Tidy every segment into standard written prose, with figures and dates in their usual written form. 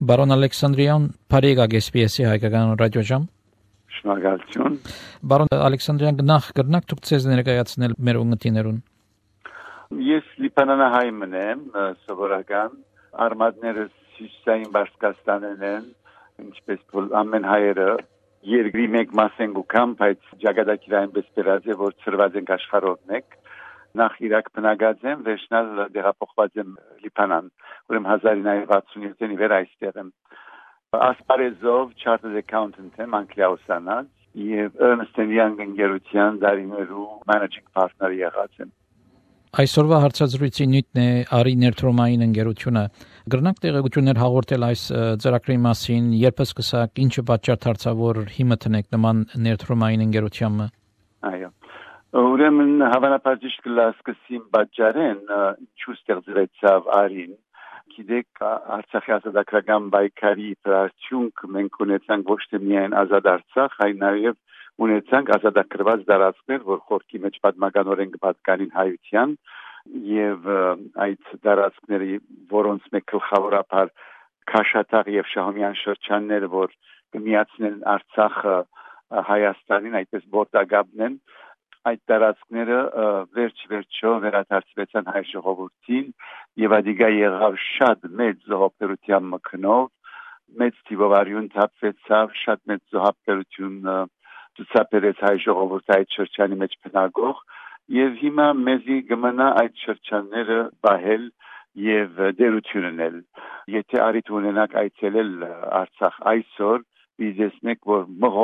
Բարոն Ալեքսանդրյան, Փարիգա GPS-ի հայկական ռադիոժամ։ Շնորհակալություն։ Բարոն Ալեքսանդրյան, գնահք դուք ցեզ ներկայացնել մեր ուղդիներուն։ Ես լիբանանահայմն եմ, սովորական արմատներս հյուսիսային Բաշկաստանն են, ինչպես ամեն հայերը երկրի մեկ մաս են գուքամ, բայց ճակատագիրային բեսպերած է, որ ծրված ենք աշխարհով մեկ։ Նախ Իրաք բնակած եմ, վերջնալ դեղափոխված եմ Լիբանան, ուրեմն 1967-ին վեր այստեղ եմ։ Ասպարեզով chartered accountant եմ, Անգլիա ուսանած, եւ Ernst & Young ընկերության դարիներու managing partner եղած եմ։ Այսօրվա հարցազրույցի նյութն է Արի ներդրումային ընկերությունը։ Գրնակ տեղեկություններ հաղորդել այս ծրագրի մասին, երբ սկսակ, ինչը պատճառ դարձավ, որ հիմա տնեք նման ներդրումային ընկերությանը։ Այո։ Ուրեմն հավանաբար ճիշտ կլասկսին պատճառեն ինչու ստեղծվեցավ Արին։ Գիտեք, Արցախի ազատագրական պայքարի արդյունք մենք ունեցանք ոչ թե միայն ազատ Արցախ, այլ նաև ունեցանք ազատագրված տարածքներ, որ խորքի մեջ պատմականորեն կպատկանին հայության եւ այդ տարածքների, որոնց մեկ գլխավորապես Քաշաթաղ եւ Շահումյան շրջանները, որ կմիացնեն Արցախը Հայաստանին, այդպես որտագաբն են, այդ տարածքները վերջ-վերջո վերադարձվեցան հայ ժողովրդին եւ ադիգա եղավ շատ մեծ զոհաբերության մկնով, մեծ տիվարյուն թափվեցավ, շատ մեծ զոհաբերություն ցուցաբերեց հայ ժողովուրդը այդ շրջանի մեջ բնակող եւ հիմա մեզի կմնա այդ շրջանները բահել եւ դերություն ունել։ Եթե արիթ ունենաք այցելել Արցախ այսօր, դիզեսնեք, որ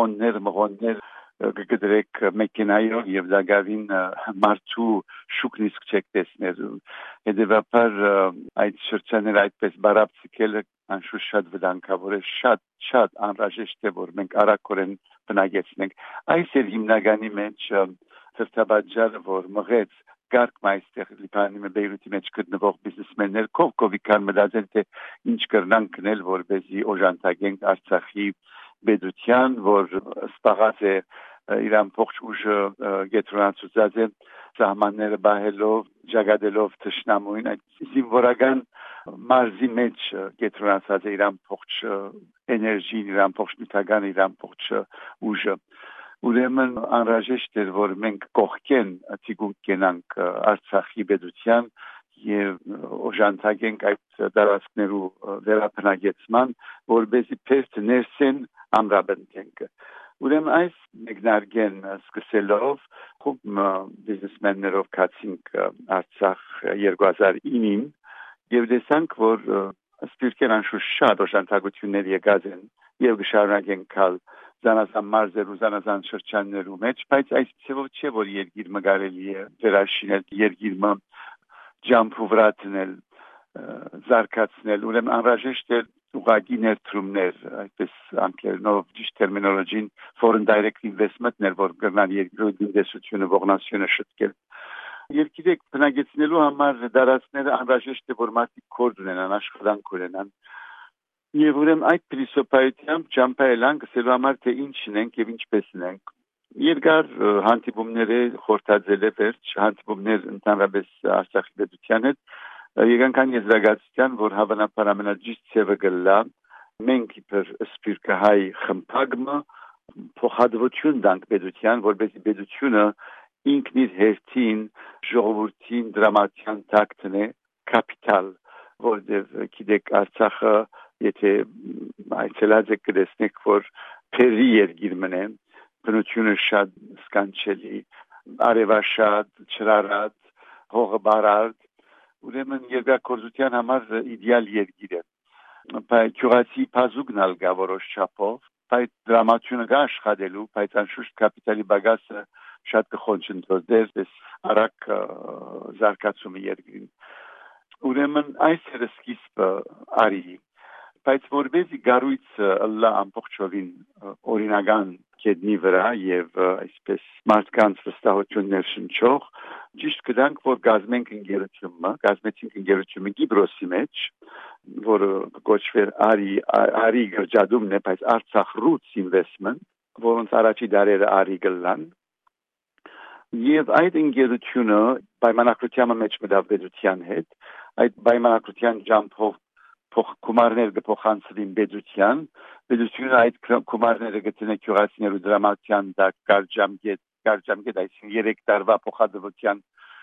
մղոններ կգդրեք մեքենայով եւ դագավին մարդու շուկն իսկ չեք տեսնել։ Հետևաբար այդ շրջանները այդպես բարապցիկելը անշուշտ շատ վտանգավոր է, շատ անհրաժեշտ է, որ մենք արագորեն բնակեցնենք։ Այս էր հիմնականի մեջ ծրտաբաժարը, որ մղեց կարգ այստեղ Լիբանանի Բեյրութի մեջ գտնվող բիզնեսմեններ կովիկան մտածել, թե ինչ կրնան կնել, որպեսզի օժանդակենք Արցախի բեդության, որ սպաղած է իրան փոխ ուժը գետրոնացուցած է սահմանները բահելով, ճակատելով թշնամուին, այդ զինվորական մարզի մեջ գետրոնացած է իրան փոխ էներգին, իրան փոխ նյութական, իրան փոխ ուժը։ Ուրեմն անհրաժեշտ էր, որ մենք կողքեն ցիկունք կենանք Արցախի բեդության եւ օժանդակենք այդ տարածքներու վերաբնակեցման, որբեսի փեստ ներսեն ամրապնդենք։ Ուրեմն այս մեկնարկեն սկսելով խումբ բիզնեսմեններով կացինք Արցախ 2009-ին եւ տեսանք, որ սպիրկեն անշուշտ շատ օժանդակություններ եկած են եւ կշարունակեն կալ զանազան մարզերու, զանազան շրջաններու մեջ, բայց այս ցեվով չէ, որ երկիրը կարելի է վերաշինել, երկիրը ջամփու վրա տնել, զարգացնել, ուրեմն անհրաժեշտ է ուղղակի ներդրումներ, այսպես անգլերենով ճիշտ տերմինոլոգին foreign direct investment-ներ, որ կրնան երկրի տնտեսությունը, ողնասյունը շտկել։ Երկիրը բնակեցնելու համար դարածները անհրաժեշտ է, որ մարդիկ կորդ ունենան, աշխատանք ունենան։ Եվ ուրեմն այդ փիլիսոփայությամբ ճամփայելան գսելու համար, թե ինչն ենք եւ ինչպես ենք։ Երկար հանդիպումները խորտածել է վերջ, հանդիպումներ ընդհանրապես Արցախի պետության հետ, եկանքան եզրակացության, որ հավանաբար ամենաճիշտ ցևը գլա, մենք իբր սպիրկահայ խմբագմը փոխադրություն տանք պետության, որպեսզի պետությունը ինքն իր հերթին ժողովրդին դրամատիան տակտնե կապիտալ, որտեղ գիտեք Արցախը, եթե այցելած եք կտեսնեք, որ փերի երկիր մնե, բնությունը շատ սկանչելի, արևաշատ, չրարատ, հողը բարարդ, ուրեմն երկրագործության համար իդեալ երկիր է։ Բայց գյուղացի բազուկն ալգա որոշ չափով, բայց դրամատիոնը կա աշխատելու, բայց անշուշտ կապիտալի բագասը շատ կխոնչընդոտեր դες արագ զարգացումը երկրին։ Ուրեմն այս էր սկիզբը Արիի, բայց որպեսզի գառույցը ըլլա ամբողջովին օրինական կեդնի վրա եւ այսպես մարդկանց վստահություններ շնչող, ճիշտ կդանք, որ գազմենք ընկերությունը Կիպրոսի մեջ, որը կոչվեր Արի գրջադումն է, բայց Արցախ Roots Investment, որոնց առաջի դարերը Արի գլան, եւ այդ ընկերությունը պայմանագրության մեջ մտավ պետության հետ, այդ պայմանագրության ջամփով կումարներ կփոխանցվին պետության, պետությունը այդ կումարները կտնե քյուրասիներու դրամատյան դա կարճամկետ այսինքն 3 տարվա փոխադրության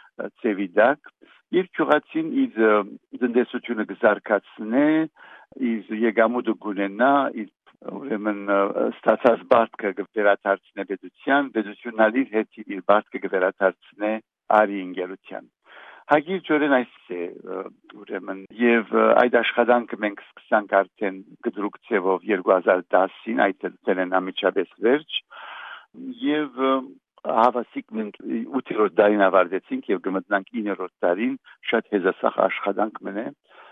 ծևիդակ եւ քյուրասին իր տնտեսությունը կզարգացնե իր եկամուտը գունենա ուրեմն ստացած բարտկը կվերադարձնե պետությունն ալի հետ իր բարտկը կվերադարձնե արի ընկերության հագիրճորեն այս է ուրեմն եւ այդ աշխատանքը մենք սկսանք արդեն գդրուկ ծևով 2010-ին այդ դենն ամիջապես վերջ եւ հավասիկ մենք 8-րդ դարին ավարտեցինք եւ գմտնանք 9-րդ դարին շատ հեզասախ աշխատանք մնե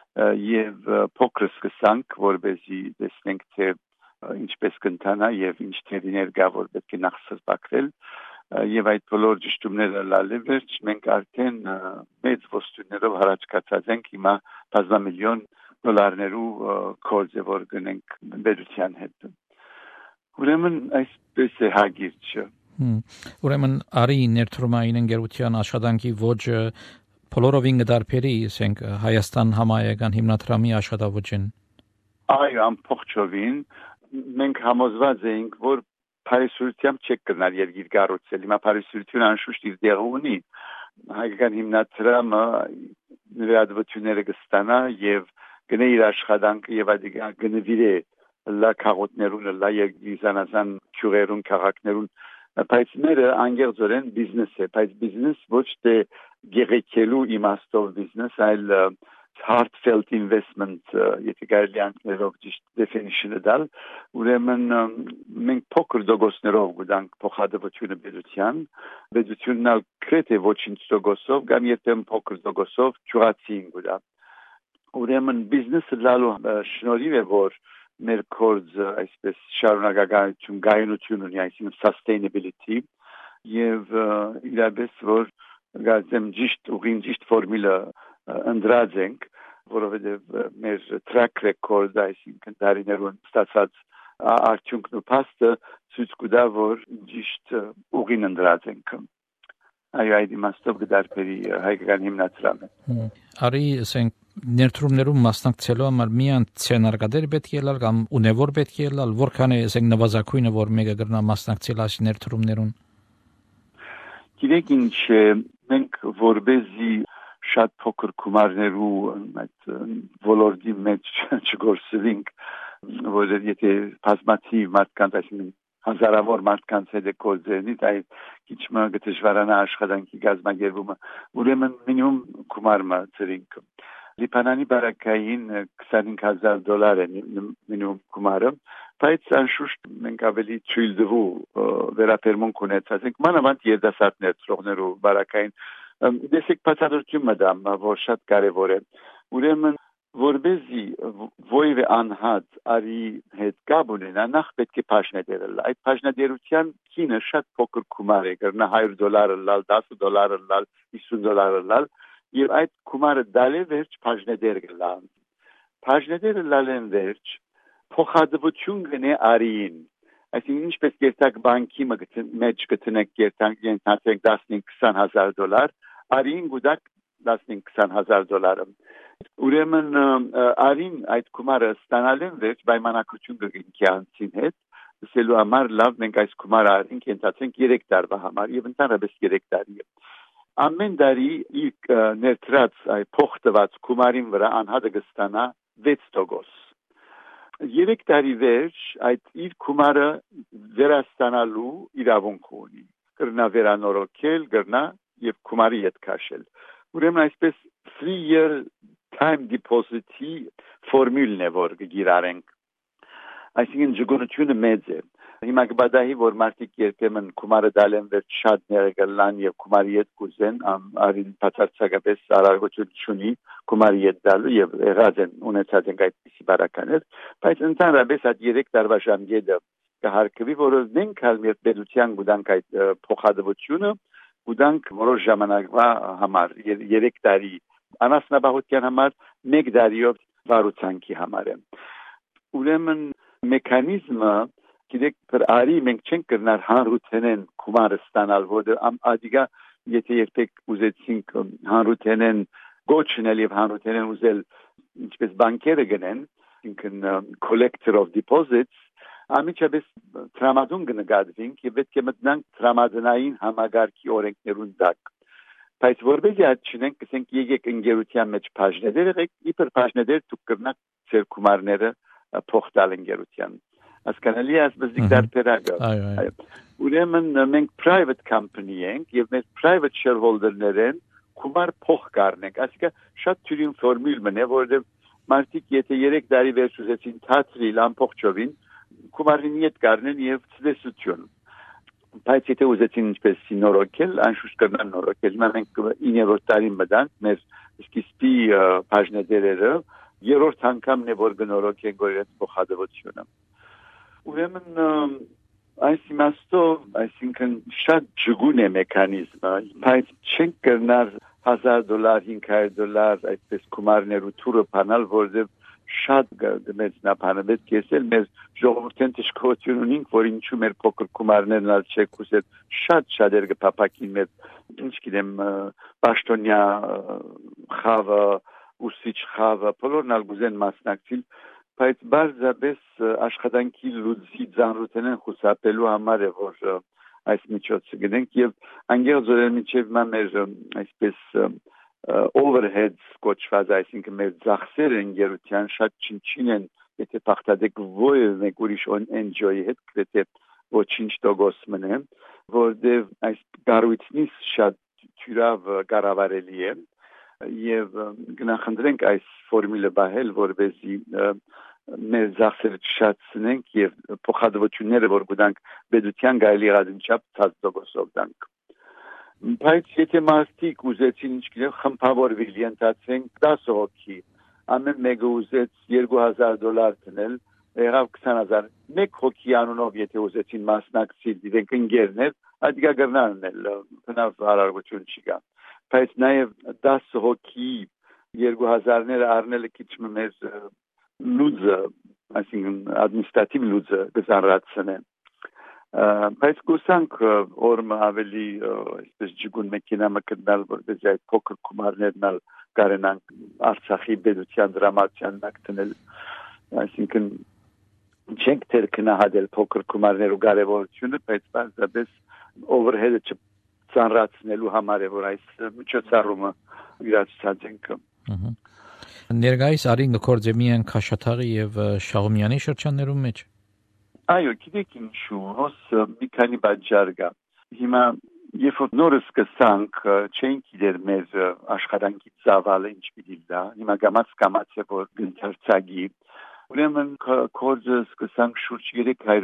եւ փոքր սկսանք որբեսի տեսնենք թե ինչպես կընթանա եւ ինչ թերիներ կա որ պետք է նախ սրբակրել եւ այդ բոլոր ճշտումները լալի վերջ մենք արդեն մեծ ոստույներով հարաճ կացած ենք հիմա բազմամիլիոն դոլարներու կորձը որ գնենք պետության հետ ուրեմն այսպես է հագիրճը ուրեմն արի ներդրումային ընկերության աշխատանքի ոճը բոլորովին կդարբերի ասենք Հայաստան համայնական հիմնադրամի աշխատավոճին այո ամբողջովին մենք համոզված ենք որ Փարիսուրությամբ չեք կրնալ երկիր կառուցել հիմա Փարիսուրությունը անշուշտ իր տեղը ունի հայկական հիմնադրամը նվիրատվությունները կստանա եւ գնե իր աշխատանքը եւ այդ գնվիրե լա քաղաքներուն լա երկիզանազան քյուրերուն քաղաքներուն բայց մերը անգերձորեն բիզնես է բայց բիզնես ոչ թե գերեքելու իմաստով բիզնես այլ heartfelt investment եթե կարելի անգլերով ճիշտ definition-ը դալ ուրեմն մենք փոքր դոգոսներով գտանք փոխադրությունը պետությանն ալ քրեթե ոչինչ դոգոսով կամ երբեմն փոքր դոգոսով ճուղացին գտա ուրեմն բիզնեսը լալու շնորհիվ է որ մեր կորձը այսպես շարունակականություն գայունություն ունի այսինքն sustainability եւ իրապես որ գազեմ ճիշտ ֆորմուլա ընդրած ենք, որովհետև մեր track record այսինքն դարիներուն ստացած արդյունքն ու փաստը ցույց կտա, որ ճիշտ ուղին ընդրած ենք։ Այո, այդ իմաստով կդարբերի հայկական հիմնադրամը։ Արի, ասենք, ներդրումներում մասնակցելու համար միայն ցենարգադեր պետք է լալ կամ ունևոր պետք է լալ, որքան է ասենք նվազագույնը, որ մեկը կրնա մասնակցել այս ներդրումներուն։ Գիտեք ինչ, մենք որբեզի շատ փոքր գումարներու այդ ոլորտի մեջ չգործվենք, որ եթե բազմաթիվ մարդկանց այսինքն հազարավոր մարդկանց հետ կոզենի, դա քիչ դժվարանա աշխատանքի կազմակերպումը, ուրեմն մինիմում գումարը ծրինք։ Լիբանանի բարակային $25,000 է մինիմում գումարը, բայց անշուշտ մենք ավելի թույլ դվու վերաբերմունք ունեցած ենք, մանավանդ երիտասարդներ ծրողներու բարակային Դեսեք բացատրություն մտամ, որ շատ կարևոր է։ Ուրեմն որբեզի ոյվե անհատ արի հետ կապ ունենա, նախ պետք է բաժնետեր լալ։ Այդ բաժնետերության քինը շատ փոքր գումար է, կրնա $100 լալ, $10 լալ, $50 լալ, եւ այդ գումարը դալի վերջ բաժնետեր կլան։ Բաժնետերը լալեն վերջ փոխադրություն գնե արիին։ Այսինքն ինչպես գերտակ բանկի մեջ գտնեք գերտակ ենթացեք $15,000-20,000 արին գուդակ $15,000 ուրեմն արին այդ գումարը ստանալեն վերջ պայմանագրություն կգնքի անցին հետ ասելու համար լավ մենք այս գումարը արին ենթացենք 3 տարվա համար եւ ընդհանրապես 3 տարի ամեն տարի իր ներդրած այ փոխտված գումարին վրա անհատը կստանա 6%. 3 տարի վերջ այդ իր գումարը վերաստանալու իրավունք ունի կրնա վերանորոգել կրնա եւ գումարի հետ քաշել ուրեմն այսպես 3-year time deposit-ի ֆորմուլն է որ գիրարենք այսինքն ժողովրդությունը մեծ է հիմա կբադահի որ մարդիկ երբեմն գումարը դալեն վերջ շատ ներգլան եւ գումարի հետ կուզեն արին բացարձակապես արարողություն չունի գումարի հետ դալու եւ եղած են ունեցած են այդպիսի բարականներ բայց ընդհանրապես այդ 3 տարվա ժամկետը կհարկվի որով մենք հալմիտ պետության գուտանք այդ փոխադրությունը գուտանք որոշ ժամանակվա համար 3 տարի անասնաբահության համար 1 տարիով վարուցանքի համար ուրեմն մեխանիզմը գիտեք որ արի մենք չենք կրնար հանրութենեն գումարը ստանալ որ ադիգա եթե երբեք ուզեցինք հանրութենեն գոչնել եւ հանրութենեն ուզել ինչպես բանկերը գնեն, ինքն collector of deposits, ամիջապես տրամադրում կնկատվենք եւ պետք է մտնանք տրամադրային համագարկի օրենքներուն տակ։ Բայց որպես այդ չնենք, կսենք եկեք ընկերության մեջ բաժնեդեր եղեք, իբր բաժնեդեր դուք կրնակ ձեր գումարները փոխտալ ընկերության։ Հասկանալի է ասբզիկ դարբերակը։ Ուրեմն մենք private company ենք եւ մեր private shareholder-ներեն գումար փոխ կառնենք։ Այսինքն շատ թյուրին ֆորմուլ մնա, որովհետեւ մարդիկ եթե 3 տարի վերջուսեցին թատրիլ ամբողջովին գումարին իդ կառնեն եւ ցտեսություն։ Բայց եթե ուզեցին ինչպես նորոգել, անշուշտ կրնան նորոգել։ Մենք 9-րդ տարին մտանք մեր սկիզբի բաժնեդերերը, երրորդ անգամն է որ գնորոգենք իրենց փոխադրությունը։ Ուրեմն այս իմաստով, այսինքն շատ ջգուն է մեխանիզմը, բայց չենք կրնար $1,000, $500 այդպես գումարներու թուրը բանալ, որովհետև շատ մեծ նապանավետ կեսել մեր ժողովրդեն տշկություն ունենք, որ ինչու մեր փոքր գումարներն ալ չեք ուզել, շատ երգապապակին մեր, ինչ գիտեմ, պաշտոնյա խավը, ուսիչ խավը, բոլորն ալ գուզեն մասնակցել, բայց բարձրապես աշխատանքի լուծի ծանրութենեն խուսափելու համար է, որ այս միջոցը գնենք եւ անգերձորեն միջև մեր այսպես overheads կոչված, այսինքն մեր ծախսերը ընկերության շատ չնչին են, եթե փախտadek ոյը մեկ ուրիշ NGO-ի հետ գրեթե ոչինչ տոկոս մնե, որտեղ այս գարույցնից շատ թյուրավ կառավարելի է եւ գնահանդենք այս ֆորմուլը բահել, որովհետեւ մեր ծախսերը չշատցնենք եւ փոխադրությունները որ գտանք բեդության գայլի ռադինչապ ցածտոկոսով դանք։ Բայց եթե մարդիկ ուզեցին ինչ-որ խմբավորվել ենթացենք 10 հոգի, ամեն մեկը ուզեց $2,000 տնել, եղավ 20,000, մեկ հոգի անունով եթե ուզեցին մասնակցել, իրենք ընկերներ, այդ գարնանն բնավ հարարություն չկա։ Բայց նաեւ 10 հոգի 2,000-ները առնելը քիչ մեզ լուծը, այսինքն ադմինիստրատիվ լուծը կզարացնե։ Բայց գուսանք օրը ավելի այսպես ջգուն մեքենա մկնալ, որպես այդ փոքր գումարներն ալ կարենանք Արցախի բեդության դրամատիան նկտնել, այսինքն չենք թեր կնահատել փոքր գումարներու կարևորությունը, բայց բացապես overhead-ը չծանրացնելու համար է, որ այս միջոցառումը իրացած ենք։ Ներկայիս արին գործե միայն Քաշաթաղի եւ Շահումյանի շրջաններում մեջ։ Այո, գիտեք ինչու, հոս մի քանի բաժար կա։ Հիմա երբ որ նորս կսանք, չենք գիտեր մեր աշխատանքի ծավալը ինչ պիտի դա, հիմա կամաց է որ գնացածի։ Ուրեմն կորձը սկսանք շուրջ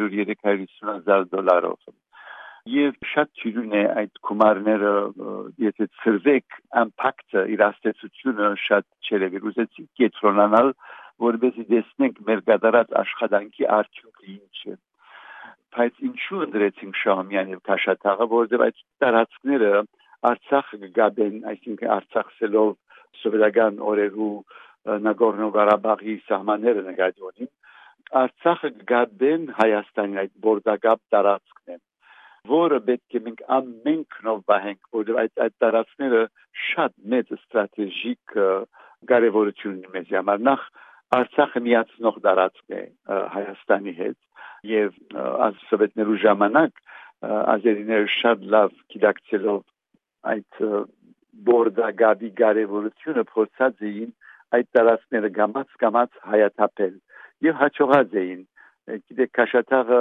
$300,000-350,000 Եվ շատ թյուրին է այդ գումարները, եթե ծրվեք ամպակտը, իրաստեցությունը շատ չերևի ուզեցի կետրոնանալ, որովհետեւ տեսնենք մեր կատարած աշխատանքի արդյունքը ինչ է։ Բայց ինչու ընդրեցինք Շահումյան եւ Քաշաթաղը, որովհետեւ այդ տարածքները Արցախը կգաբեն, այսինքն Արցախսելով սովետական օրերու Նագորնո-Ղարաբաղի սահմանները նկատի ունին, Արցախը կգաբեն Հայաստանի այդ բորդակապ տարածքն է, որը պետք է մենք ամենքնով բահենք, որովհետև այդ տարածքները շատ մեծ ստրատեգիկ կարևորություն ունի մեզ համար։ Նախ Արցախը միացնող տարածք է Հայաստանի հետ եւ սովետներու ժամանակ ազերիները շատ լավ գիտակցելով այդ բորդակապի կարևորությունը փորձած էին այդ տարածքները գամած հայաթափել եւ հաջողած էին։ Գիտեք Քաշաթաղը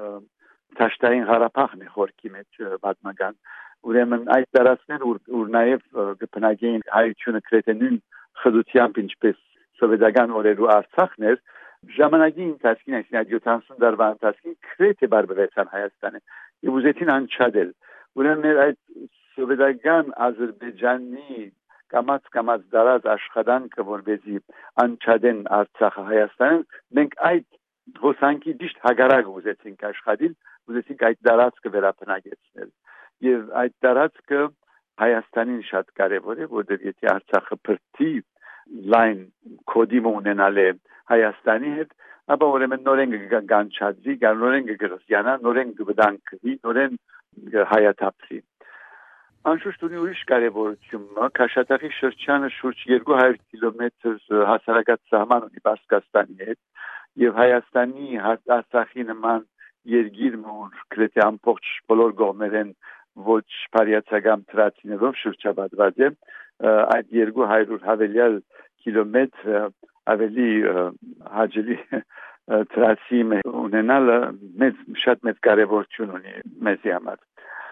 Թաշտային Ղարաբաղն է խորքի մեջ պատմական։ Ուրեմն այդ տարածքները ուր նաև կբնակեին հայությունը գրեթե նույն խդությամբ ինչպես սովետական օրերու Արցախն էր, ժամանակի ընթացքին, այսինքն 70 տարվա ընթացքին գրեթե բարբերեցան Հայաստանը եւ ուզեցին անչադել։ Ուրեմն մեր այդ սովետական Ադրբեջանի կամած դարած աշխատանքը որբեզի անչադեն Արցախը Հայաստանին, մենք այդ հոսանքի ճիշտ հագարակ ուզեցինք աշխատել, ուզեցինք այդ տարածքը վերապնակեցնել։ Եվ այդ տարածքը Հայաստանին շատ կարևոր է, որովհետև եթե Արցախը բրդի լայն կոդի ունենալ է Հայաստանի հետ, ապա ուրեմն նորեն կգանչածի, նորեն կգրզյանա, նորեն կվտանգվի, նորեն հայաթափվի։ Անշուշտ ունի ուրիշ կարևորություն, Քաշաթաղի շրջանը շուրջ 200 կիլոմետր հասարակած սահման ունի Պարսկաստանի հետ եւ Հայաստանի Արցախի նման երկիրը գրեթե ամբողջ բոլոր կողմերեն ոչ բարյացակամ տրացիներով շրջապատված է, այդ 200 հավելյալ կիլոմետր ավելի հաճելի տրացի ունենալը շատ մեծ կարևորություն ունի մեզի համար։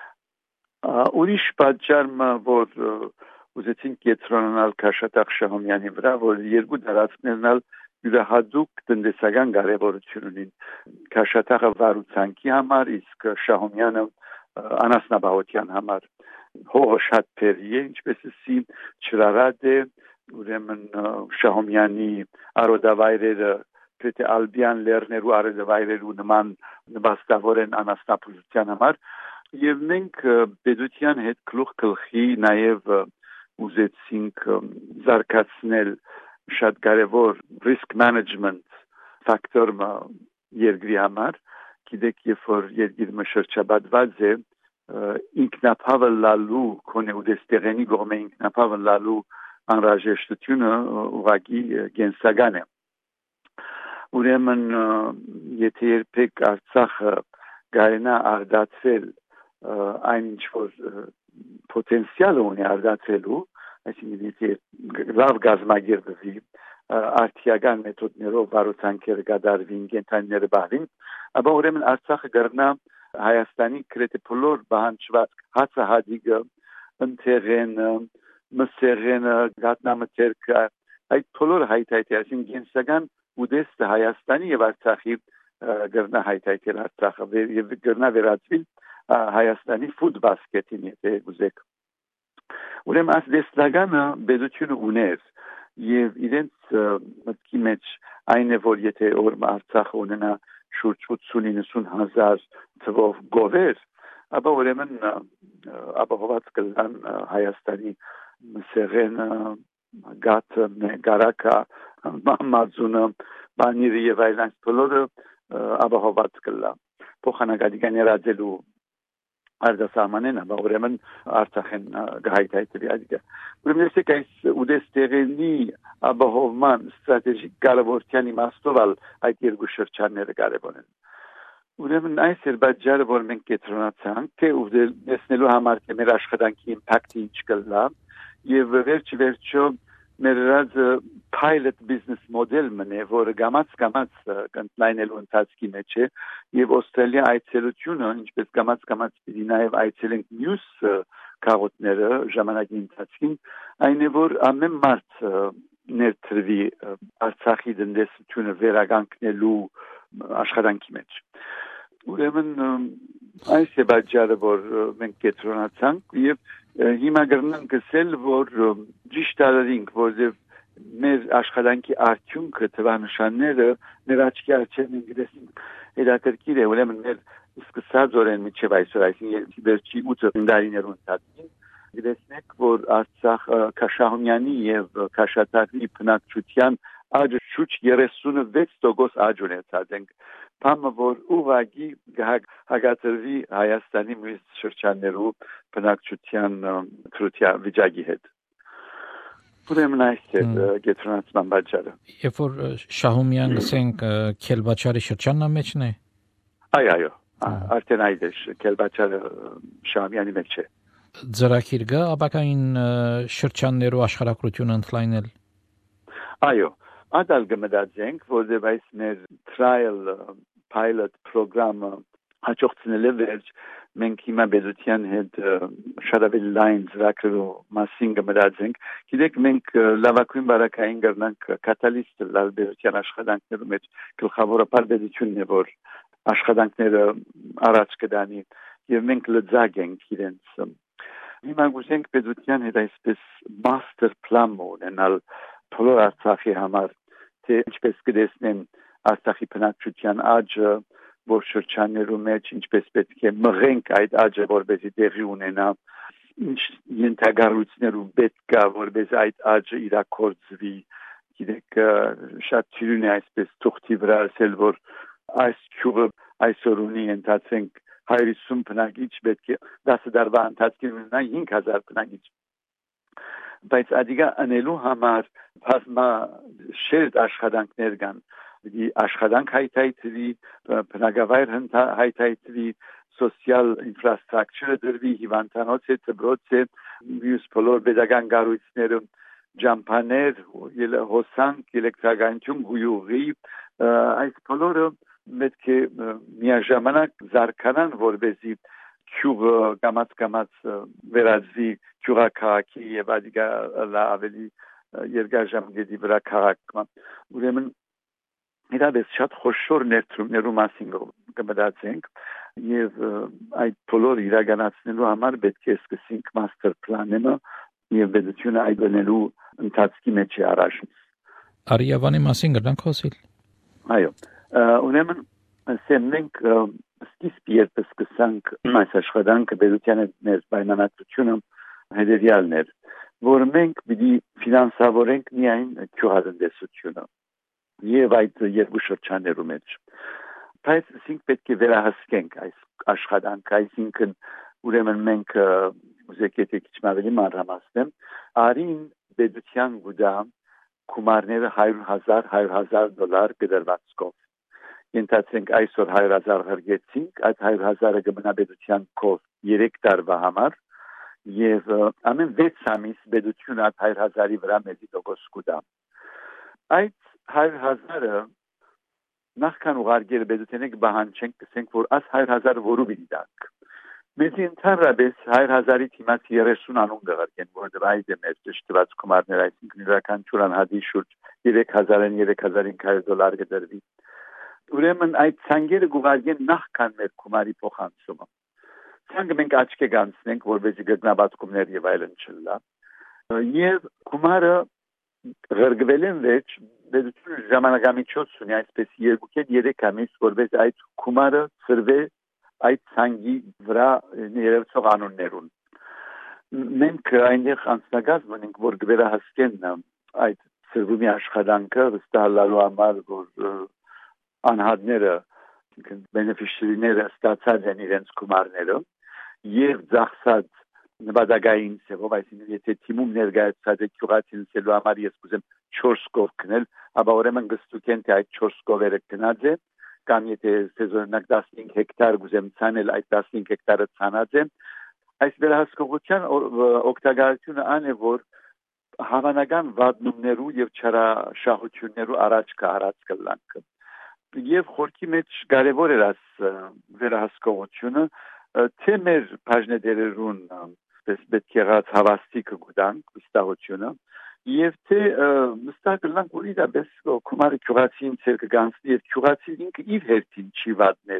Ուրիշ պատճառ որ ուզեցինք կենտրոնանալ Քաշաթաղ Շահումյանի վրա, որ երկու տարածքներն յուրահատուկ տնտեսական կարևորություն ունին Քաշաթաղը վարուցանքի համար, իսկ Շահումյանը անասնապահության համար։ Հողը շատ փերի է, ինչպես ասի, չրարատ է, ուրեմն Շահումյանի արոդավայրերը պետք է Ալբյան լեռներու արոդավայրերու նման նպաստավոր են անասնապահության համար, եւ մենք պետության հետ գլուխ գլխի նաեւ ուզեցինք զարգացնել շատ կարևոր risk management ֆակտորը երկրի համար, գիտեք, երբ որ երկիրը շրջապատված է, ինքնապահը լալու կոնե ուդեստեղենի գոմե ինքնապահը լալու անհրաժեշտությունը ուղղակի կենսական է։ Ուրեմն եթե երբեք Արցախը գարենա արտացել այն ինչ որ պոտենցիալ ունի արտացելու, այսինքն եթե լավ գազագերբվի արտիական մեթոդներով վարուցանքերը կատարվին, կենտրոնները բաղին, ապա ուրեմն Արցախը կգրնա Հայաստանի գրեթե բոլոր բանջված հացահատիկը, ընթերենը, մսերենը, գատնամթերքը, այդ բոլոր հայթայթի, այսինքն կենսական ուդեստը Հայաստանի եւ Արցախի կգրնա հայթայթել Արցախը եւ կգրնա վերածվել Հայաստանի food basket-ին, եթե ուզեք։ Ուրեմն այս դեստագանը բեզությունը ուներ եւ իրենց մտքի մեջ այն է, որ եթե օրը Արցախը ունենա շուրջ 80-90 հազար թվով գովեր, ապա ուրեմն ապահոված կլան Հայաստանի մսերենը, գաթը, գարակը, մածունը, բանիրը եւ այլն բոլորը ապահոված կլան։ Փոխանակական երազելու արտասահմանեն, ապա ուրեմն Արցախեն գահայթայթվի այդիկը։ Ուրեմն եսեք այս ուդեստեղենի ապահովման ստրատեգիկ կարևորության իմաստով այդ երկու շրջանները կարևոր են։ Ուրեմն այս երբաջարը, որ մենք կենտրոնացանք, թե ուզեցնելու համար թե մեր աշխատանքի իմպակտը ինչ կլա, եւ վերջո մեր pilot business model մնե, որը գամած կընտրնելու ընթացքի մեջ է, եւ Ավստրալիա այցելությունը, ինչպես գամած պիտի նաեւ այցելենք մյուս քաղաքները ժամանակի ընթացքին, այն է, որ ամեն մարդ ներդրվի Արցախի տնտեսությունը վերականգնելու աշխատանքի մեջ։ Ուրեմն այս է պատճառը, որ մենք կենտրոնացանք եւ հիմա կգնանք ասել, որ ճիշտ արարինք, որովհետեւ մեր աշխատանքի արդյունքը թվանշանները մեր աչքի առջև մենք գտեցինք հետաքրքիր է, ուրեմն մեր սկսած օրեն մինչև այսօր, այսինքն վերջի 8 տարիներու ընթացքում գտեցնենք, որ Արցախ Շահումյանի եւ Քաշաթաղի բնակչության աճը շուրջ 36% աճ ունեցած ենք, բանը որ ուղղակի հագածրվի Հայաստանի մյուս շրջաններու բնակչության քրության վիճակի հետ։ Ուրեմն այս է կենտրոնացման պատճառը։ Երբ որ Շահումյան ասենք Քելբաչարի շրջանն մեջն է։ Այո, արդեն այդ է Քելբաչարը Շահումյանի մեջ է։ Ձրակիր գա ապակային շրջաններու աշխարհակրությունը ընդլայնել։ Այո, ադալ կմտածենք, որովհետև այս մեր trial pilot program-ը հաջողցնելու վերջ մենք հիմա պետության հետ շատ ավելի լայն ծրագրերու մասին կմտածենք։ Գիտեք, մենք լավագույն բարակային կրնանք կատալիստ լալ պետության աշխատանքներու մեջ գլխավորը պետությունն է, որ աշխատանքները առաջ կդանի եւ մենք լծակ ենք իրենց։ Հիմա գուցենք պետության հետ այսպես master plan ունենալ բոլոր Արցախի համար, թե ինչպես կդեսնեն Արցախի բնակչության աճը, որ շրջաններու մեջ ինչպես պետք է մղենք այդ աճը, որպեսզի տեղի ունենա, ինչ ենթագարություններու պետք է, որպեսզի այդ աճը իրագործվի։ Գիտեք, շատ թյուրին է այսպես թուղթի վրա ասել, որ այս ճյուղը այսօր ունի ընդհանրենք 50 բնակիչ պետք է 10 տարվա ընթացքում ունենա 5000 բնակիչ բայց ադիգա անելու համար բազմա շերտ աշխատանքներ կան աշխատանք հայթայթվի բնակավայր հայթայթվի սոցիալ ինֆրաստրուկտուրը դրվի հիվանդանոց է դպրոց է մյուս բոլոր պետական կառույցները ջամփաներ հոսանք էլեկտրականություն հույուղի այս բոլորը պետք է միաժամանակ զարգանան որպեսզի ճյուղը կամաց վերածվի ճյուղաքաղաքի եւ ադիգա ավելի երկարաժամկետի վրա քաղաք ուրեմն իրավես շատ խոշոր ներդրումներու մասին կմտածենք եւ այդ բոլոր իրականացնելու համար պետք է սկսենք մաստեր պլանը եւ պետությունը այդ դնելու ընթացքի մեջ է առաջ Արիավանի մասին գտանք խոսել այո ուրեմն մենք սկիզբ երբ սկսանք այս աշխատանքը պետության մեր պայմանագրությունը հետեւյալն էր որ մենք պիտի ֆինանսավորենք միայն գյուղատնտեսությունը եւ այդ երկու շրջաններու մեջ բայց մենք պետք է վերահսկենք այս աշխատանքը այսինքն ուրեմն մենք ուզեկեթե քիչ ավելի մանրամասնեմ արին պետության գուտա կումարները $100,000 կդրվածքով ենթացենք այսօր 100,000 հրգեցինք այդ 100,000-ը կմնա պետության կով 3 տարվա համար եւ ամեն 6 ամիս պետությունը այդ 100,000-ի վրա մեծի տոկոս կուտա այդ 100,000-ը նախքան ուղարկել պետութենը կբահանջենք կսենք որ այս 100,000-ը որու պիտի տանք մեզ ընդհանրապես 100,000-ի դիմաց 30 անուն կղարկեն որտեղ այդ է մեր ճշտված կումարներ այսինքն յուրաքանչյուր անհատի շուրջ $3,000-3,500 կդրվի ուրեմն այդ ցանկերը կուղարկեն նախքան մեր կումարի փոխանցումը ցանկը մենք աչքի կանցնենք որպեսզի գտնաբացումներ եւ այլն չլա եւ կումարը ղրգվելեն վեճ պետությունը ժամանակամիջոց ունի այսպես 2-3 ամիս որպես այդ կումարը ծրվե այդ ցանկի վրա ներեցող անուններուն մենք այնտեղ անցնագազ ունենք որ գվերահասկեն այդ ծրվումի աշխատանքը վստահալու համար որ անհատները բենեֆիշիարիները ստացած են իրենց կումարները եւ ծախսած նպատակային ծավալ այսինքն եթե թիմում ներկայացած է ճյուղացինելու համար ես կուզեմ 4 կով կնել ապա ուրեմն գստուկեն թե այդ 4 կովերը կնած է կամ եթե սեզոննակ 15 հեկտար կուզեմ ցանել այդ 15 հեկտարը ցանած է այս վերահսկողության օգտագործությունը ան է որ հավանական վատնումներու եւ չարաշահություններու առաջ կհարած կլանք եւ խորքի մեջ կարեւոր էր աս վերահսկողությունը թե մեր բաժնետերերուն պետք եղած հավաստիկը գուտանք վստահությունը եւ թե մստակլանք որ իրապես կումարի ճյուղացին ցերկը գանցի եւ ճյուղացին ինքը իր հերթին չի վատներ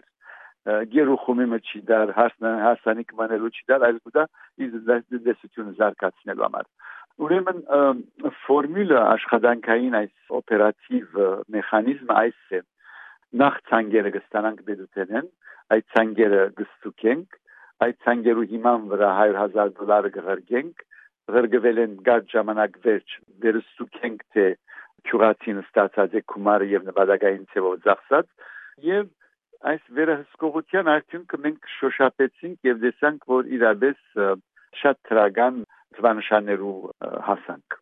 գերուխումը չի դար հասանիկ մանելու չի դար այլ գուտա իր դեսությունը զարգացնելու համար ուրեմն ֆորմուլա աշխատանքային այս օպերատիվ մեխանիզմը այս է նախ ցանկերը կստանանք պետութենեն այդ ցանկերը կստուկենք այդ ցանկերու հիման վրա $100,000 կղրգենք ղրգվել են գաճ ժամանակ վերջ վերստուկենք թե ճյուղացին ստացած է կումարը եւ նպատակային ծավալ ծախսած եւ այս վերահսկողության արդյունքը մենք շոշափեցինք եւ տեսանք որ իրապես շատ թրագան թվանշաններու հասանք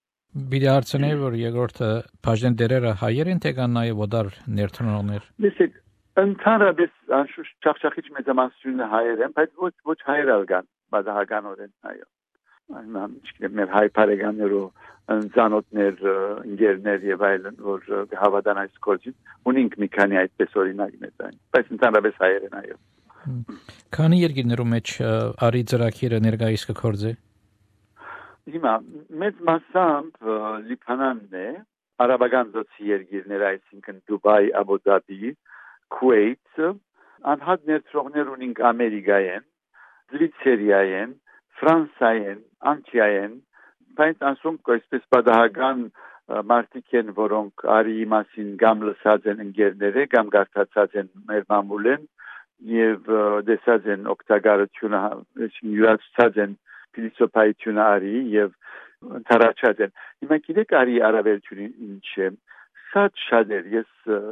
Բիդի հարցնել որ երկրորդը բաժնետերերը հայեր են թե կան նաեւ օդար ներդրողներ Լսեք ընդհանրապես անշուշտ չախչախիչ մեծամասնությունը հայեր են բայց ոչ հայեր ալգան բադահականորեն այո այնքան մեր հայ բարեկամներու ընծանոթներ ընկերներ եւ այլն որ հավատան այս կորձին ունենք մի քանի այդպես օրինակներ այն բայց ընդհանրապես հայեր են այո Քանի երկիրներու մեջ արի ծրագիրը ներկայիս կգործե Հիմա մեծ մասամբ Լիբանանն է արաբական զոցի երկիրները այսինքն Դուբայ, Աբուդաբի, Քուվեյթ, անհատ ներդրողներ ունենք Ամերիկայեն, Շվեյցարիայեն, Ֆրանսիայեն, Անգլիայեն, բայց ասոնք այսպես պատահական մարդիկ են, որոնք արի մասին կամ լսած են ընկերները, կամ գարտացած են մեր մամուլեն եւ դեսած են օգտագործությունը յուրացած են փիլիսոփայությունը արի եւ ընդառաջած են։ Հիմա գիտեք արի արաբելությունը ինչ է։ շատ էր ես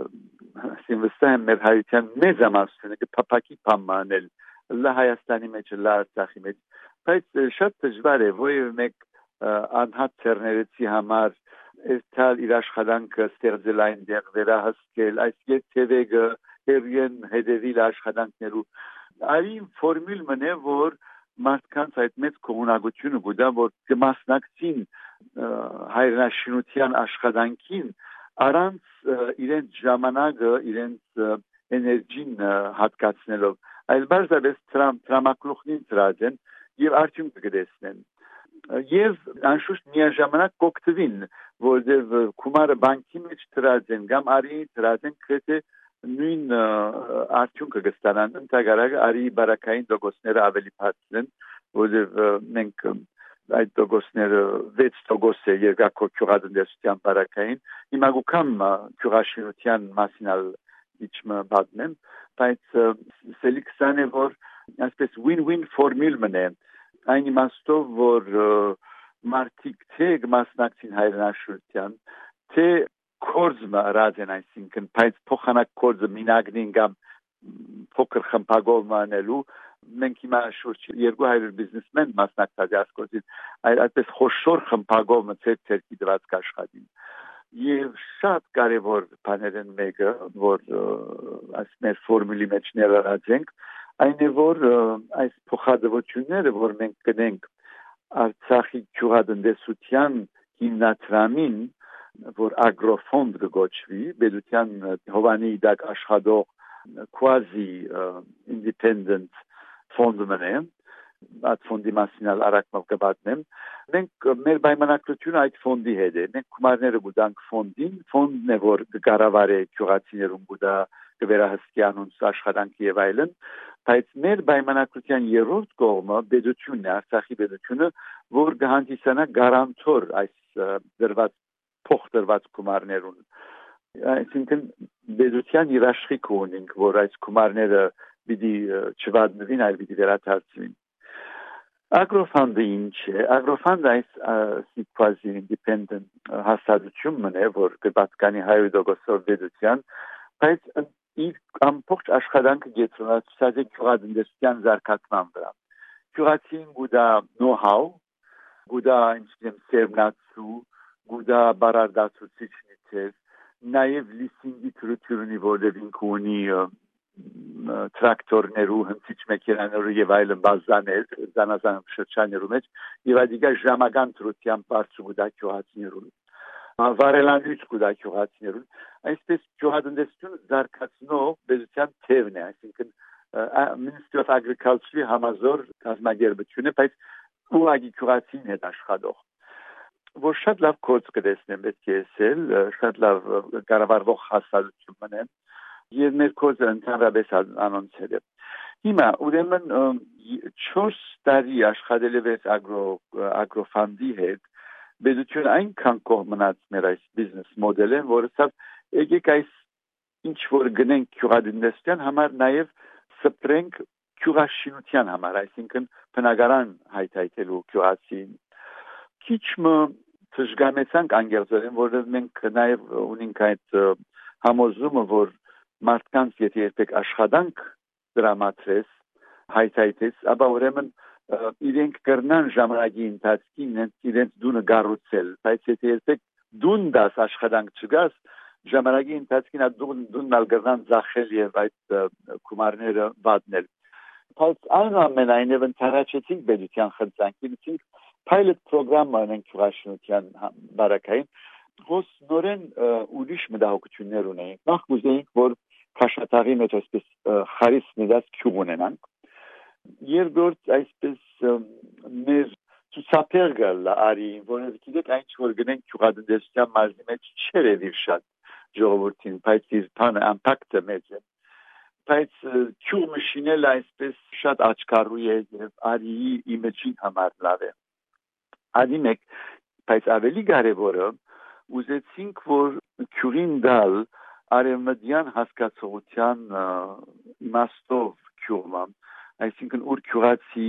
ասինվստահ եմ մեր հայության մեծ ամասությունը կփապակի պամանել լա Հայաստանի մեջ լա Արցախի մեջ բայց շատ դժվար է որևէ մեկ անհատ ծերներեցի համար Էստալ իր աշխատանքը ստեղծել այնտեղ վերահսկել այս երթևեկը հերեն հետևիլ աշխատանքներու այն ֆորմուլ մնե որ մարդկանց այդ մեծ կողունակությունը գուտա որ կմասնակցին հայրենաշինության աշխատանքին առանց իրենց ժամանակը իրենց էներգին հատկացնելով այլ բարձրապես տրամակլուխնին ծրածեն եւ արդյունք կգտեսնեն եւ անշուշտ միաժամանակ կօգտվին որտեւ կումարը բանկի մեջ ծրածեն կամ արի ծրածեն քրեթե նույն արդյունքը կստանան ընդհանրապես արի բարակային դոգոսները ավելի բարձր որտեւ մենք այդ դոգոսները 6% է երկակող քյուղատնտեսության բարակային հիմա գուքամ քյուղաշինության մասինալ իջմը բادنեմ բայց սելիքսան է որ այսպես win-win ֆորմուլ մնե այն իմաստով որ մարդիկ թե մասնակցին հայրենաշինության թե կորձը ռադեն այսինքն բայց փոխանակ կորձը մինագնին կամ փոքր խմբագով մանելու մենք հիմա շուրջ 200 բիզնեսմեն մասնակցած ասկոցին այդպես խոշոր խմբագով մցերքի դված կաշխատին եւ շատ կարեւոր բաներն մեկը որ այս մեր ֆորմուլի մեջ ներառած ենք այն է որ այս փոխադրությունները որ մենք կնենք Արցախի քյուղատնտեսության հիմնադրամին որ ագրոֆոնդ կոչվի բեդության հովանի դակ աշխատող quasi independent ֆոնդը այդ ֆոնդի մասինալ արակմով կբատնեմ մենք մեր պայմանագրությունը այդ ֆոնդի հետ է մենք գումարները գուտանք ֆոնդն է որ կկառավարի քյուղացիներուն գուտա կվերահսկի անոնց աշխատանքի եւ այլն բայց մեր պայմանագրության երրորդ կողմը բեդությունն է Արցախի բեդությունը որ կհանդիսանա գարանտոր այս դրված փոխդրված գումարներուն այսինքն բեդության երաշխիք ունենք որ այս գումարները պիտի չվատնվին այլ պիտի վերադարձվին Agrofund ինչ է Agrofund այս quasi independent հաստատությունն է որ կպատկանի 100% բեդության բայց իր ամբողջ աշխատանքը գետրոնացած է քյուղատնտեսության զարգացման վրա քյուղացին գուտա know-how գուտա ինչպես սերմնացու գուտա բարարդացուցիչնիցեր նաև լիսինգի թրությունի որտեղ ինքը ունի տրակտորներու հնչիչ մեքենաներու եւ այլն բազաներ զանազան շրջաններու մեջ եւ այդիկա ժամական թրության բարձր գուտա քյուղացիներուն վարելանից գուտա քյուղացիներուն այսպես քյուղատնտեսությունը զարգացնող բեզության թևն է այսինքն Ministry of Agriculture համազոր կազմակերպություն է բայց ուղղակի քյուղացին հետ աշխատող որ շատ լավ կորց կտեսնեմ պետք է ասել շատ լավ կառավարվող հաստատություն մնա եւ մեր կորձը ընդհանրապես անոնցել է հիմա ուրեմն 4 տարի աշխատել է ագրոֆանդի հետ բեզություն այնքան կողմնած մեր այս բիզնես մոդելը որը սա եկեք այս ինչ որ գնենք քյուղատնտեսության համար նաև սպրենք քյուղաշինության համար այսինքն բնակարան հայթայթելու քյուղացին քիչմը դժգամեցանք անգերձորեն որովհետև մենք նաև ունենք այդ համոզումը որ մարդկանց եթե երբեք աշխատանք դրամատրես հայթայթես ապա ուրեմն իրենք կրնան ժամանակի ընթացքին իրենց դունը գառուցել բայց եթե երբեք դուն դաս աշխատանք չգաս ժամանակի ընթացքին դունն ալգրնան ձախել եւ այդ գումարները վատնել բայց այնուամենայնիվ ընթരാճեցինք բեդության խնդրանքին pilot program անենք քյուղաշինության բարակային հոս նորեն ուրիշ մտահոգություններ ունենք նախ ուզեինք որ քաշաթաղի մեջ այսպես խարիս նետած քյուղ ունենանք երկրորդ այսպես մեր ցուցափեր գալ արի որովհետեւ գիտեք այն որ գնենք քյուղատնտեսության մարզի մեջ չերևի շատ ժողովրդին բայց իր բանը ամպակտը մեծ է բայց քյուղ մշինել այսպես շատ աչքարու է եւ արիի իմիջին համար լավ է Adimec, բայց ավելի կարևորը ուզեցինք որ քյուրին դալ արևմտյան հասկացողության իմաստով քյուրը այսինքն ուր քյուրացի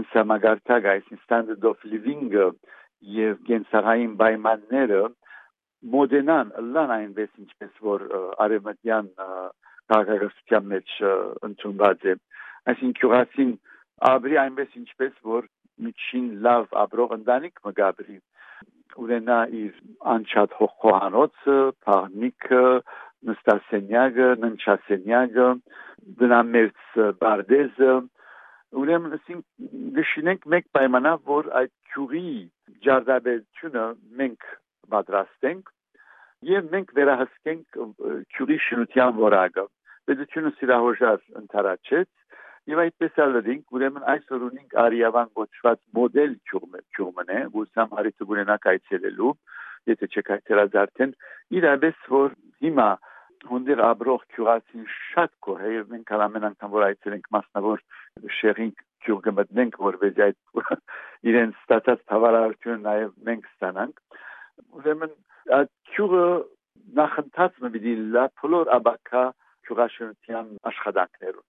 գենսամագարտակ այսինքն standard of living եւ գենսային պայմանները մոդենան լան այնպես ինչպես որ արևմտյան քաղաքացիության մեջ ընդունված է այսինքն քյուրասին ապրի այնպես ինչպես որ միջին լավ ապրող ընտանիք մգաբրի ուրենա իր անչափ հոխանոցը փաղնիկը նստասենյակը ննչասենյակը դնամերց բարդեզը ուրեմն ասենք գշինենք մեկ պայմանով որ այդ քյուրի ջարդաբերությունը մենք պատրաստենք եւ մենք վերահսկենք քյուրի շինության որակը պետությունը սիրահորժար ընթարաչեց եւ այդպես ալրինք ուրեմն այսօր ունենք արիավան գոչված մոդել քյուրմն է ուսամ հարիցը գունենակ այցելելու եթե չեք այցելած արդեն իրավես որ հիմա հոնդեր ապրող քյուրացին շատ կոհ է եւ մենք ամեն անգամ որ այցելենք մասնավոր շեղինք քյուր գտնենք որպես այդ իրեն ստացած բավարարությունը նաեւ մենք ստանանք ուրեմն այդ քյուրը նախընթաց մտի լա բոլոր աբակա քյուրաշինության աշխատանքներում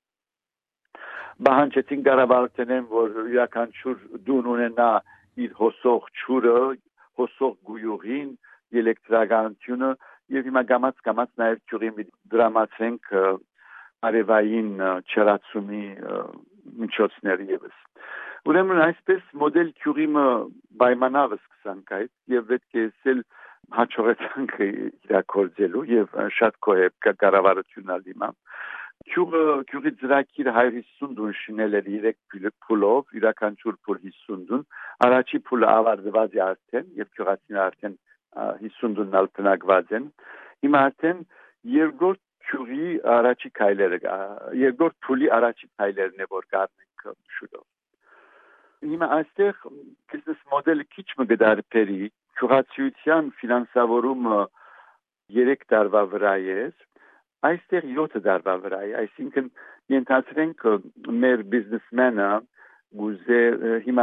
բանջեցին գարավարտենեն որ յուրաքանչյուր դուն ունենա իր հոսող ճուրը հոսող գույողին էլեկտրականությունը եւ հիմա գամած նաեւ քյուրի դրամացենք արևային չրացումի միջոցներ եւս ուրեմն այսպես մոդել քյուրիմը պայմանավ սկսանք այդ եւ պետք է սել հաջողեցանք իրակորձելու եւ շատ կոհեբ կառավարությունն դիմա քյուրի ծրագիրը 150 դուն շինել էր 3 փուլով յուրաքանչյուր փուլ 50 դուն առաջի փուլը ավարտված է արդեն եւ քյուրացին արդեն 50 դունն ալպնակված են հիմա արդեն երկրորդ քյուրի առաջի քայլերը երկրորդ փուլի առաջի քայլերն է որ գարնենք շուտով հիմա այստեղ բիզնես մոդելը քիչ մգդարբերի քյուրացիության ֆինանսավորումը 3 տարվա վրա է այստեղ 7 տարվա վրա է այսինքն ենթադրենք մեր բիզնեսմենը գուզե հիմա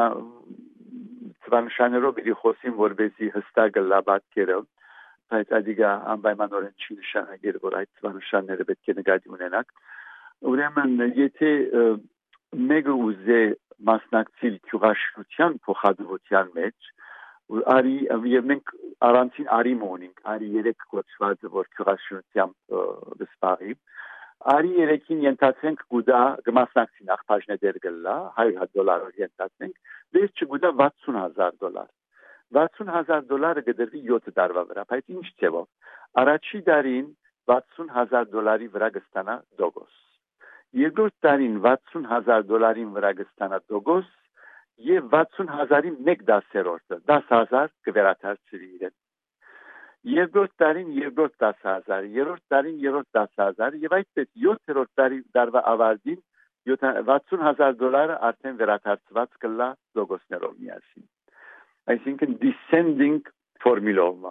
ծվանշաներով իր խոսին որբեսի հստակ լաբատկերը բայց ադիգա անպայմանորեն չի նշանակել որ այդ ծվանշանները պետք է նկատի ունենանք ուրեմն եթե մեկը ուզե մասնակցել քյուրաշինության փոխադրության մեջ արի եւ մենք առանցին արի մոնինգ արի 3 կոչված որ քյուրաշինության դասպարի արի 3-ին ենթացենք գուդա գմասնակցի նախբաժներ գլա $100 ենթացենք դες չգուդա $60,000 $60,000 գդրվի 7 տարվա վրա բայց ինչ ծավալ առաջի դարին $60,000 վրա կստանա դոգոս երկրորդ տարին $60,000 վրա կստանա դոգոս եւ 60,000-ի 1/10 10,000 կվերաթարցրի իրեն երկրորդ տարին երկրորդ 10,000 երրորդ տարին երրորդ 10,000 եւ այդպես 7-րդ տարվա ավարտին $60,000 արդեն վերաթարցված կլա դոգոսներով միասին այսինքն descending formula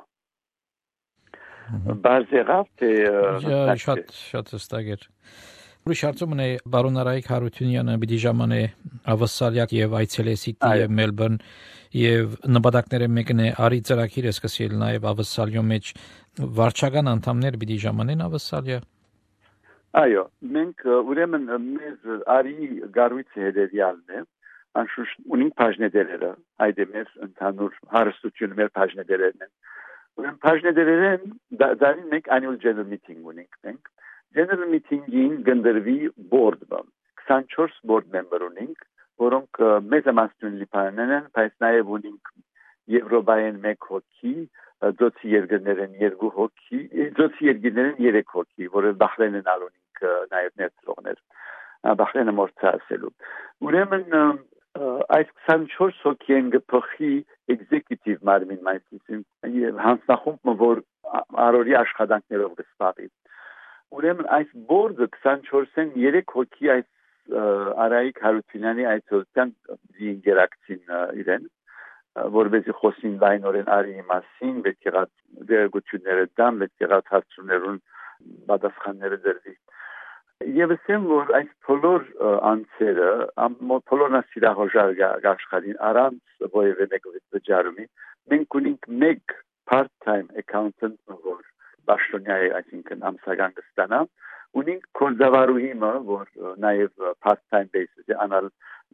բարձրավ թե շատ հստակ է Ուրիշ հարցումն է բարոն Արայիկ Հարությունյանը պիտի ժամանե ավսալյակ եւ այցելեսիտի եւ Մելբուրն եւ նպատակները մեկն է արի ծրագիրը սկսել նաեւ ավսալյո մեջ վարչական անդամներ պիտի ժամանեն ավսալյա Այո մենք ուրեմն մեր արի գարույցի հետեւյալն է անշուշտ ունենք բաժնետերերը այդ է մեր ընդհանուր հարստությունը մեր բաժնետերերն են ուրեմն բաժնետերերեն դարին մենք annual general meeting ունենք մենք General meeting-ին գնդրվի board-ը 24 board member ունենք, որոնք մեծամասնություն լիբանան են, բայց նաև ունենք Եվրոպայեն 1 հոգի, ծոցի երկրներեն 2 հոգի, ծոցի երկրներեն 3 հոգի, որը Բահրեյնն ունենք նաև ներդրողներ, Բահրեյնը մորցասելու։ Ուրեմն այս 24 հոգին գփոխի executive մարմին այսինքն հանձնախումբը, որ առօրյա աշխատանքներով կսպառի։ Ուրեմն այս board-ը 24-ին 3 հոգի այս Արայիկ Հարությունյանի այցելության դիգերակցին իրեն որովհետեւ խոսին լայնորեն արի մասին վեկերած դերգությունները դամ վեկերած հարցումներուն պատասխանները դրվի եւ ասեմ որ այս բոլոր անձերը բոլորն սիրահորժար գաշխարին առանց որևէ մեկի վճարումի մենք ունենք մեկ part-time accountant որ Բաշտոնյայի այսինքն ամսական կստանա ունենք կոնզավարուհիմը որ նաև part-time basis-ը անալ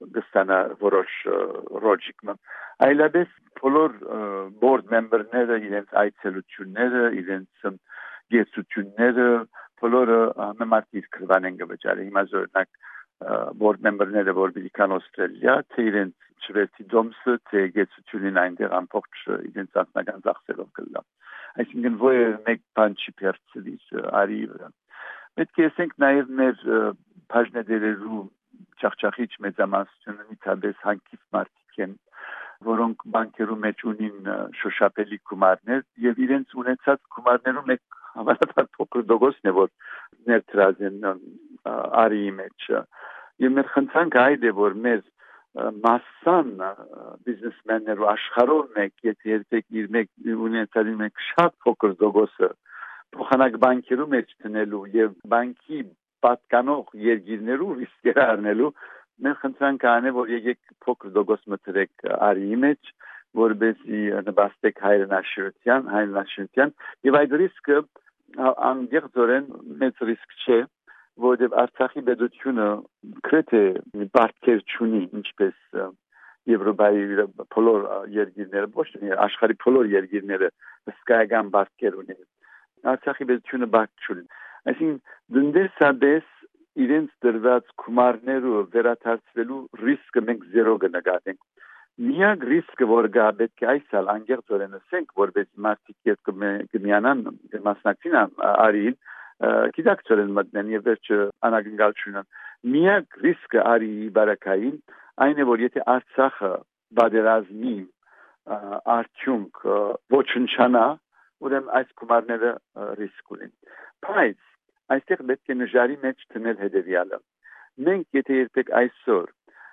գստանա որոշ ռոջիկը այլապես բոլոր board member-ները իրենց այցելությունները իրենց գեցությունները բոլորը մարտիր կրվան են գվճարի հիմա զորնակ board member-ները որ բիքան Ավստրալիա թե իրենց Շվեդի դոմսը թե գեցությունին այնտեղ ամբողջ իրենց անձնական ծախսերով կլա այսինքն ոյ մեկ բան չի փերծելիս արի վրա պետք է ասենք նաև մեր բաժնեդերերու ճախճախիչ մեծամասնությունը միցաբես հանգիստ մարդիկ են որոնք բանկերու մեջ ունին շոշափելի գումարներ եւ իրենց ունեցած գումարներու մեկ հավանաբար փոքր դոգոսն է որ ներդրած են արի մեջ եւ մեր խնդրանքը այդ է որ մեր մասսան բիզնեսմեններու աշխարհով մեկ եթե երբեք իր մեկ ունեցած մեկ շատ փոքր դոգոսը փոխանակ բանկերու մեջ տնելու եւ բանկի պատկանող երգիրներու ռիսկեր առնելու մեր խնդրանքը անը որ եկեք փոքր դոգոս մտրեք արի մեջ որբեսի նպաստեք հայրենաշինության եւ այդ ռիսկը անգերձորեն մեծ ռիսկ չէ որովհետեւ Արցախի պետությունը քրեթե բարձր չունի ինչպես Եվրոպայի բոլոր երգիրները ոչ թե աշխարհի բոլոր երգիրները հսկայական բարձր ունեն Արցախի պետությունը բարձր չունի այսինքն դնդեսաբես իրենց դրված գումարներու վերաթարցվելու ռիսկը մենք 0 կնկատենք միակ ռիսկը որ գա պետք է այսալ անգերձորեն ասենք որպես մարդիկ կմիանան մասնակցին արին գիտակցորեն մտնեն եւ վերջը անագնկալությունն միակ ռիսկը արի բարակային այն է որ եթե Արցախը բادرազմի արդյունք ոչնչանա ուրեմն այս գումարները ռիսկ ունեն բայց այստեղ պետք է նժարի մեջ տնել հետեւյալը մենք եթե երբեք այսօր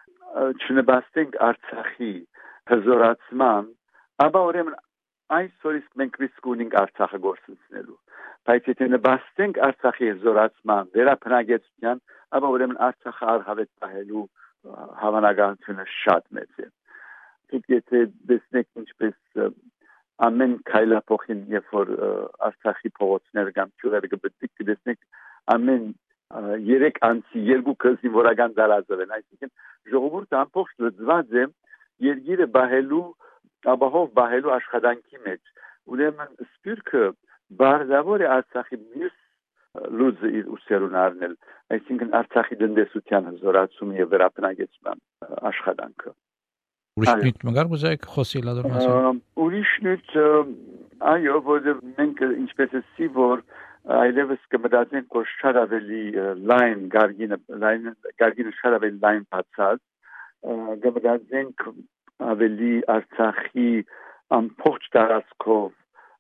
չնպաստենք Արցախի հզորացման ապա ուրեմն այսօր իսկ մենք ռիսկ ունենք Արցախը գործունեելու բայց եթե նպաստենք Արցախի հզորացման վերապնագեցության ապա ուրեմն Արցախը արհավետ պահելու հավանականությունը շատ մեծ է եթե դեսնեք ինչպես ամեն քայլափոխին երբ որ Արցախի փողոցները կամ ճյուղերը կբդիկ կդեսնեք ամեն 3 անցի 2 զինվորական դարազով են այսինքն ժողովուրդը ամբողջ լծված է երգիրը բահելու ապահով բահելու աշխատանքի մեջ ուրեմն սպիրկը բարձավոր է Արցախի մյուս լուզը իր ուսերուն առնել այսինքն Արցախի տնտեսության հզորացումը եւ վերապնագեցման աշխատանքը ուրիշ նույն մգար գուզեք խոսի լադոր մասը ուրիշ նույն այո որ մենք ինչպես էսի որ այլևս կմտածենք որ շատ ավելի լայն գարգինը շատ ավելի լայն բացած կմտածենք ավելի Արցախի ամբողջ տարածքով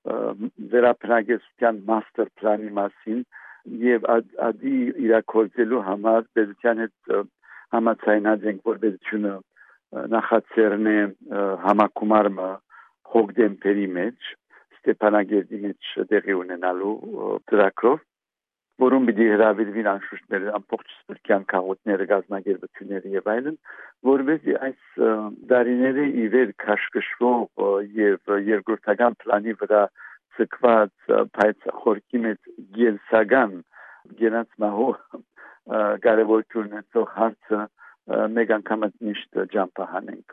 վերապնագեցության մաստեր պլանի մասին եւ ադի իրակորձելու համար պետության հետ համաձայնած ենք որ պետությունը նախաձեռնե համակարգումը հոկտեմբերի մեջ Ստեփանագերդի մեջ տեղի ունենալու ծրագրով որում պիտի հրավիրվին անշուշտ մեր ամբողջ սպիրկյան քաղաքները գազագերբությունները եւ այլն որովհետեւ այս դարիների իվեր քաշքշվող եւ երկրորդական պլանի վրա ցկված բայց խորքի մեջ գենսական գենաց մահու կարևորություն ունեցող հարցը մեկ անգամ միշտ ջամփահանենք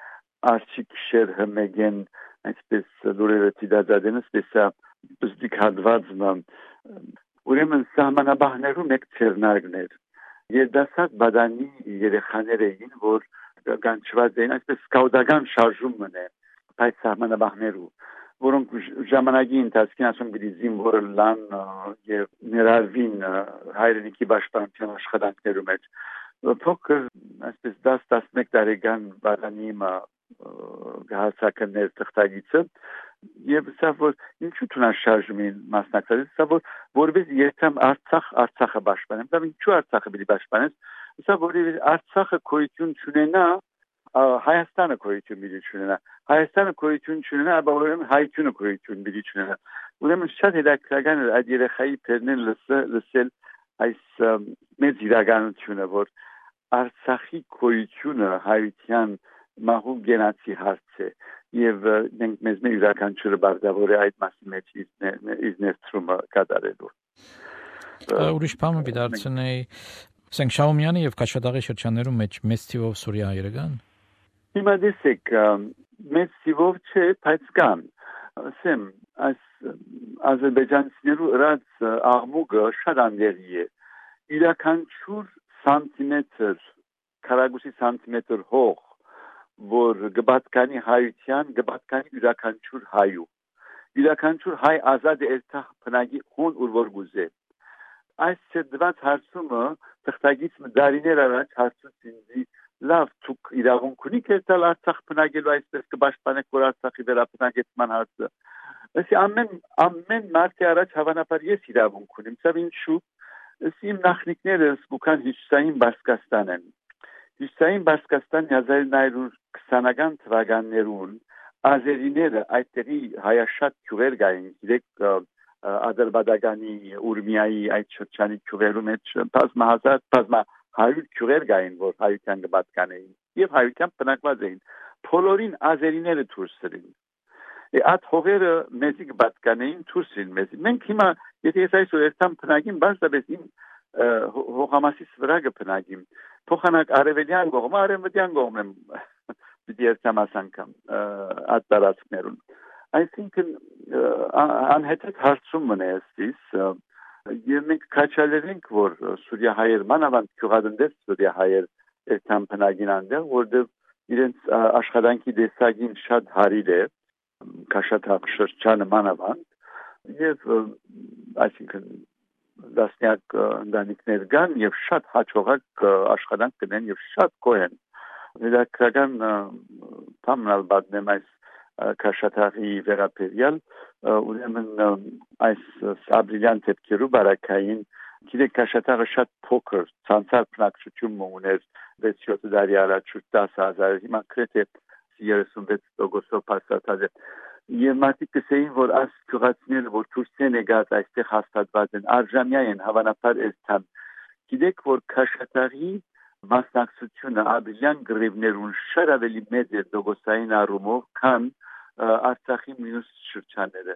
արչիկ շեր հմեգեն այսպես լուրերը դիդադեն սպեսա բզդիկադվածն ուրեմն սահմանաբահներու մեկ ցերնարգներ երդասած բադանի երեխաներ էին որ գանչված էին այսպես սկաուտական շարժումն է բայց սահմանաբահներու որոնք ժամանակի ընթացքին ասում գիտի զինվորը լան եւ ներառվին հայրենիքի պաշտպանության աշխատանքներու մեջ փոքր այսպես 10-11 տարեկան բադանի գահացականներ թղթագիծը եւ սա որ ինչու թունա շարժումին մասնակցել սա որ որպես երթամ Արցախը պաշտպանեմ դա ինչու Արցախը պիտի պաշտպանես սա որ Արցախը գոյություն չունենա Հայաստանը գոյություն պիտի չունենա Հայաստանը գոյություն չունենա ապա ուրեմն Հայությունը գոյություն պիտի չունենա ուրեմն շատ հետաքրքրական է այդ երեխայի փերնել լսել այս մեծ իրականությունը որ Արցախի գոյությունը հայության մահու գենացի հարց է եւ մենք մեզ մեր յուրաքանչյուրը բարձրավոր է այդ մասի մեջ իր ներդրումը կատարելու ուրիշ բանը դարձնեի Սենք Շահումյանի եւ Քաշադաղի շրջաններում մեծ թիվով Սուրիահայեր կան։ Հիմա դեսեք մեծ թիվով չէ, բայց կան։ Ասեմ, այս Ադրբեջանցիներու ըրած աղմուկը շատ անդեղի է։ Իրականչուր սանտիմետր, քառակուսի սանտիմետր հող, որ գբատկանի հայության, գբատկանի յուրականչուր հայու։ Յուրականչուր հայ ազատ է երթախ պնագի հուն ուրվոր գուզե։ Այս ծեդված հարցումը թղթագից մդարիներ առաջ հարցուց ինձի լավ թուք իրավունք ունի կերտալ Արցախ պնագելու այսպես կբաշխանեք, որ Արցախի վերապնագեցման հարցը։ Ասի ամեն մարդի առաջ հավանաբար ես իրավունք ունիմ, սավ ինչու, ասի իմ նախնիկները զգուքան Հյուսիսային Բաշկաստան են։ Հյուսիսային Բաշկաստան 1920-ական թվականներուն ազերիները այդտեղի հայաշատ քյուղեր գային, գիտեք Ադրբեջանի, Ուրմիայի այդ շրջանի քյուղերու մեջ բազմա 100 քյուղեր գային, որ հայության կպատկանեին եւ հայության բնակված էին։ Բոլորին ազերիները դուրսրին։ Այդ հողերը մեզի կպատկանեին դուրսրին մեզի։ Մենք հիմա եթե ես այսօր երթամ բնակին, բարձրապես իմ հողամասից վրա կբնակիմ։ Փոխանակ արևելյան կողմը, արևմտյան կողմը պիտի երթամ ասանքամ այդ տարածքներուն։ Այսինքն անհետեթ հարցում մնայստիս եւ մենք քաչալեր ենք, որ Սուրիահայեր մանավանդ քյուղադնդես Սուրիահայեր երթամ բնակին անդեղ, որտեղ իրենց աշխատանքի դեսագին շատ հարիր է, Քաշաթաղ շրջանը մանավանդ եւ այսինքն դասնյակ ընտանիքներ կան եւ շատ հաջողակ աշխատանք կնեն եւ շատ կոյեն։ Վերակրական թամնալ բադնեմ այս Քաշաթաղի վերապերյալ ուրեմն այս ապրիլյան դեպքերու բարակային գիտեք Քաշաթաղը շատ փոքր ցանցար բնակչություն ուներ 6-7 տարի առաջ 10,000 հիմա գրեթե 36% փաստացած է եւ մարդիկ կսեին որ այս քյուղացիները որ դուրսեն եկած այստեղ հաստատված են արժանյա են հավանաբար այստեղ գիտեք որ Քաշաթաղի մասնակցությունը ապրիլյան գրևներուն շատ ավելի մեծ է դոգոսային առումով քան Արցախի մյուս շրջանները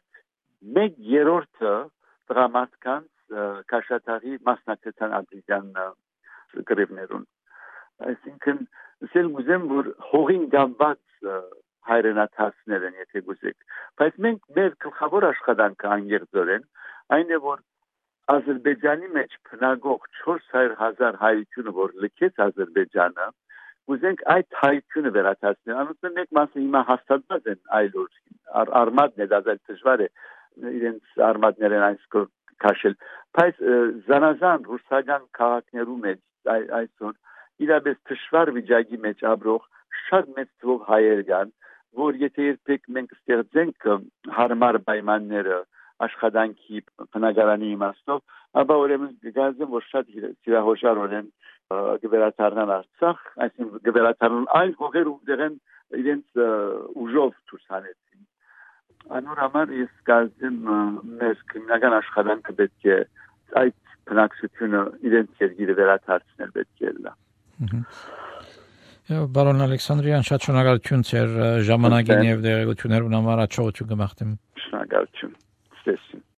1/3 դրամատկանց Քաշաթաղի մասնակցության ապրիլյան գրևներուն այսինքն ասել ուզեմ որ հողին գամված հայրենաթացներ են եթե գուզեք բայց մենք մեր գլխավոր աշխատանքը անգերձորեն այն է որ Ադրբեջանի մեջ բնակող 400,000 հայությունը որ լքեց Ադրբեջանը ուզենք այդ հայությունը վերադարձնել անոնց մեկ մասը հիմա հաստատված են այլոր արմատն է դա դժվար է իրենց արմատներ են այս քաշել բայց զանազան ռուսական քաղաքներու մեջ այսօր իրապես դժվար վիճակի մեջ ապրող շատ մեծ թվով հայեր կան որ եթե երբեք մենք ստեղծենք հարմար պայմանները աշխատանքի բնակարանի իմաստով, ապա ուրեմն գազեմ որ շատ սիրահոժարորեն գվերաթարնան Արցախ, այսինքն գվերաթարնան այլ հողեր ուղեղեն իրենց ուժով ցուցանեցին։ Անոր համար ես գազեմ մեր քննական աշխատանքը պետք է այդ բնակչությունը իրենց երկիրը վերաթարցնել պետք է լա։ Բարոն Ալեքսանդրյան, շատ շնորհակալություն ձեր ժամանակին եւ դերակցություններուն համար, աջակցություն կմաղթեմ։ Շնորհակալություն։